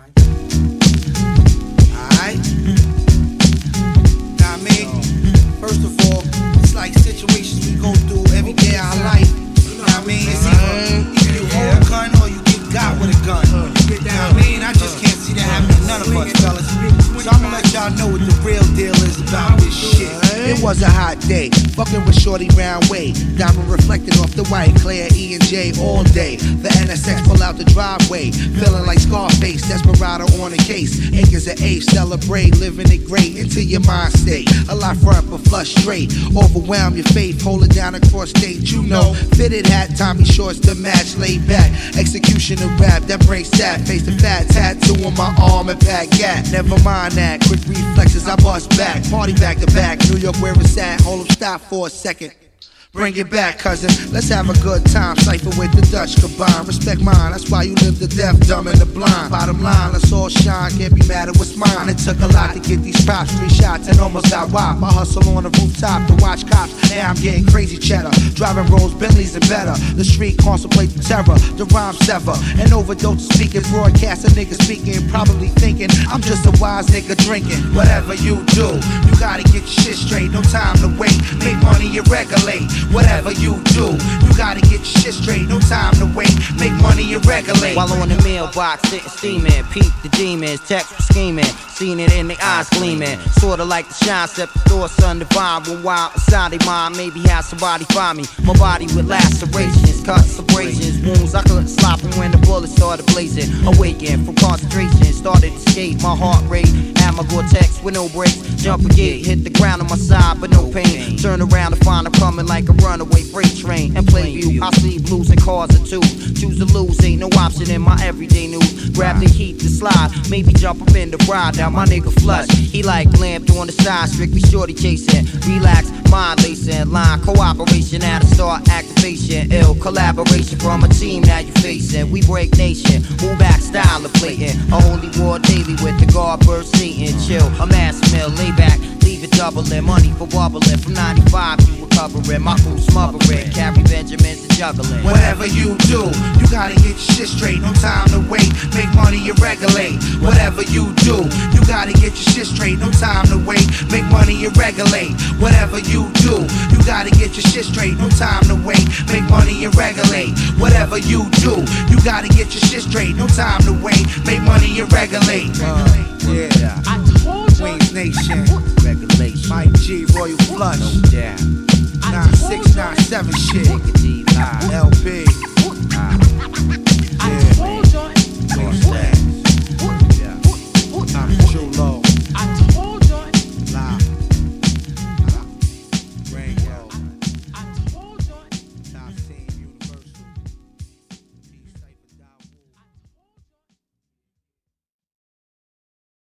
Alright? Now I mean, first of all, it's like situations we go through every day of our life. You know what I mean? It's either you hold a gun or you get got with a gun. You know what I mean? I just can't see that happening to none of us, fellas. So I'm gonna let y'all know what the real deal is about this shit. It was a hot day, fucking with Shorty round way. Diamond reflecting off the white, Claire, E and J all day. The NSX pull out the driveway, feeling like Scarface, Desperado on the case. Acres of ace, celebrate, living it great into your mind state. A lot front but flush straight, overwhelm your faith, hold it down across state. You know, fitted hat, Tommy shorts to match, laid back. Execution of rap that brings stat, face the fat tattoo on my arm and pack gat. Never mind that, quick reflexes, I bust back. Party back to back, New York where it's at. Hold up, stop for a second. Bring it back, cousin. Let's have a good time. Cypher with the Dutch combine. Respect mine, that's why you live the deaf, dumb, and the blind. Bottom line, let's all shine. Can't be mad at what's mine. It took a lot to get these props. 3 shots and almost got whopped. I hustle on the rooftop to watch cops. Now I'm getting crazy cheddar. Driving Rolls, Bentleys, and better. The street contemplate the terror. The rhyme sever. An overdose speaking. Broadcast a nigga speaking. Probably thinking I'm just a wise nigga drinking. Whatever you do, you gotta get your shit straight. No time to wait. Make money and regulate. Whatever you do, you gotta get your shit straight. No time to wait, make money and regulate. While on the mailbox, sitting steaming, peep the demons, text scheming, seen it in their eyes gleaming. Sorta like the shine, set the thoughts undivine. When wild inside their mind, maybe have somebody find me. My body with lacerations, cuts, abrasions, wounds I couldn't stop them when the bullets started blazing. Awakened from concentration, started to escape. My heart rate, had my Gore-Tex with no brakes. Jump a gate, hit the ground on my side, but no pain. Turn around to find I'm coming like a runaway freight train. In plain view, I see blues and cars are two. Choose to lose, ain't no option in my everyday news. Grab the heat to slide, maybe jump up in the ride. Now my nigga flush, he like lamped on the side, strictly shorty chasing. Relax, mind lacing, line cooperation at a start, activation, ill collaboration from a team now you facing. We break nation, move back, style of plating. A holy war daily with the guard burst Satan. Chill, a mass mill, lay back, leave it doubling. Money for bubbling from 95 to recovering. My crew smothering, carry Benjamins and juggling. Whatever you do, you gotta get your shit straight. No time to wait, make money and regulate. Whatever you do, you gotta get your shit straight. No time to wait, make money and regulate. Whatever you do, you gotta get your shit straight. No time to wait, make money and regulate. Whatever you do, you gotta get your shit straight. No time to wait, make money and regulate. Yeah, Queens Nation, Regulation, Mike G, Royal Flush, no doubt. 9697 shit, LP.